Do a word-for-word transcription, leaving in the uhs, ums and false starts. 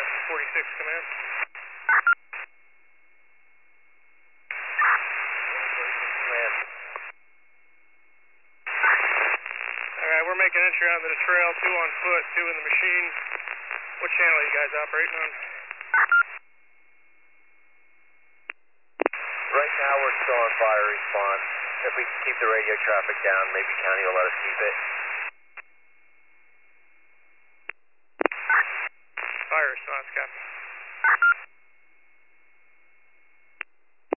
forty-six, command. Command. Alright, we're making entry onto the trail, two on foot, two in the machine. What channel are you guys operating on? Right now we're still on fire response. If we can keep the radio traffic down, maybe County will let us keep it.